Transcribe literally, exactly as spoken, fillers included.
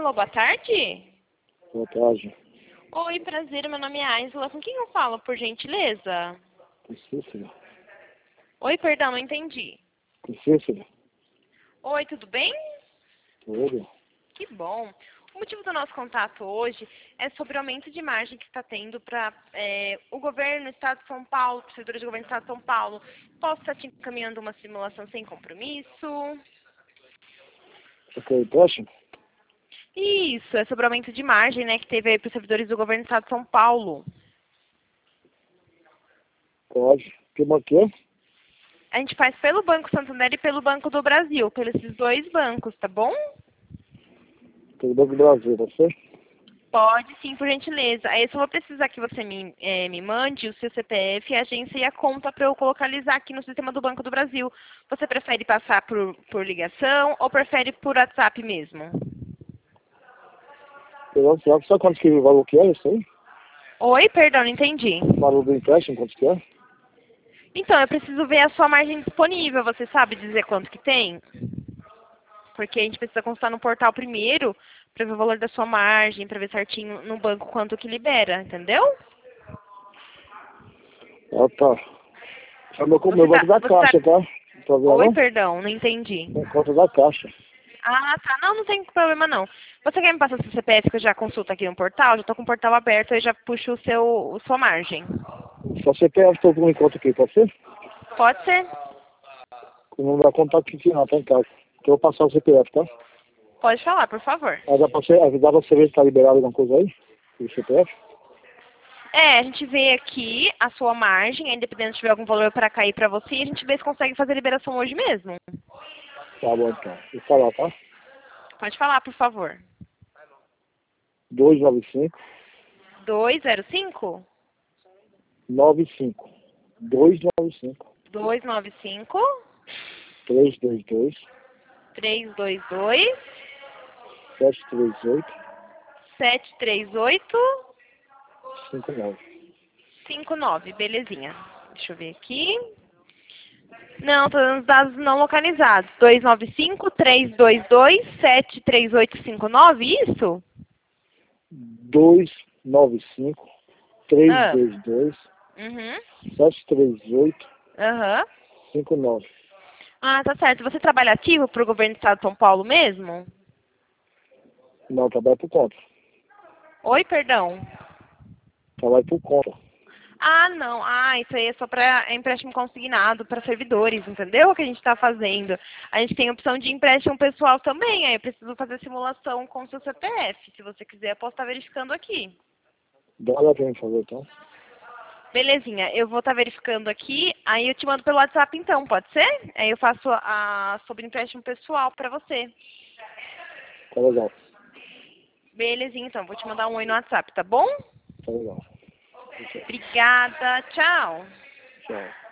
Alô, boa tarde. Boa tarde. Oi, prazer, meu nome é Aisla. Com quem eu falo, por gentileza? Com Cícero. Oi, perdão, não entendi. Com Cícero. Oi, tudo bem? Tudo. Que bom. O motivo do nosso contato hoje é sobre o aumento de margem que está tendo para é, o governo do Estado de São Paulo, os servidores do governo do Estado de São Paulo. Posso estar te encaminhando uma simulação sem compromisso? Ok, empréstimo? Isso, é sobre o aumento de margem, né, que teve aí para os servidores do governo do Estado de São Paulo. Pode. Que banco é? A gente faz pelo Banco Santander e pelo Banco do Brasil, pelos esses dois bancos, tá bom? Pelo Banco do Brasil, você? Pode sim, por gentileza. Aí eu só vou precisar que você me, eh, me mande o seu C P F, a agência e a conta para eu localizar aqui no sistema do Banco do Brasil. Você prefere passar por, por ligação ou prefere por WhatsApp mesmo? Pelo WhatsApp, sabe quanto que o valor que é isso aí? Oi, perdão, não entendi. O valor do empréstimo, quanto que é? Então, eu preciso ver a sua margem disponível. Você sabe dizer quanto que tem? Porque a gente precisa consultar no portal primeiro para ver o valor da sua margem, para ver certinho no banco quanto que libera, entendeu? Ah, tá. É meu, Você meu tá, banco da você tá... Caixa, tá? Não tá vendo Oi, não? perdão, não entendi. Tem conta da Caixa. Ah, tá. Não, não tem problema não. Você quer me passar seu C P F que eu já consulto aqui no portal? Já tô com o portal aberto e já puxo o seu, a sua margem. Só C P F, estou com um encontro aqui, pode ser? Pode ser? O número da conta aqui final, tá em casa. Então eu vou passar o C P F, tá? Pode falar, por favor. Aí dá pra você, aí dá pra você ver se tá liberado alguma coisa aí? O C P F? É, a gente vê aqui a sua margem, aí dependendo se tiver algum valor para cair para você, a gente vê se consegue fazer a liberação hoje mesmo. Tá bom, então. Vou falar, tá? Pode falar, por favor. dois nove cinco, dois zero cinco, nove cinco. dois nove cinco, dois nove cinco, três dois dois, três dois dois, sete três oito, sete três oito, cinco nove. cinco nove. Belezinha. Deixa eu ver aqui. Não, tô dando os dados não localizados. dois nove cinco, três dois dois, sete três oito cinco nove, isso? dois nove cinco, três Ah. dois dois, Uhum. sete três oito, Aham. cinco nove. Ah, tá certo. Você trabalha ativo pro governo do estado de São Paulo mesmo? Não, trabalho por conta. Oi, perdão. Trabalho por conta. Ah, não. Ah, isso aí é só para empréstimo consignado para servidores, entendeu? O que a gente está fazendo. A gente tem opção de empréstimo pessoal também. Aí eu preciso fazer simulação com o seu C P F. Se você quiser, eu posso estar verificando aqui. Dá uma olhadinha, por favor, então. Belezinha, eu vou estar verificando aqui, aí eu te mando pelo WhatsApp então, pode ser? Aí eu faço a sobre empréstimo pessoal para você. Tá legal. Belezinha, então, vou te mandar um oi no WhatsApp, tá bom? Tá legal. Obrigada, tchau. Tchau.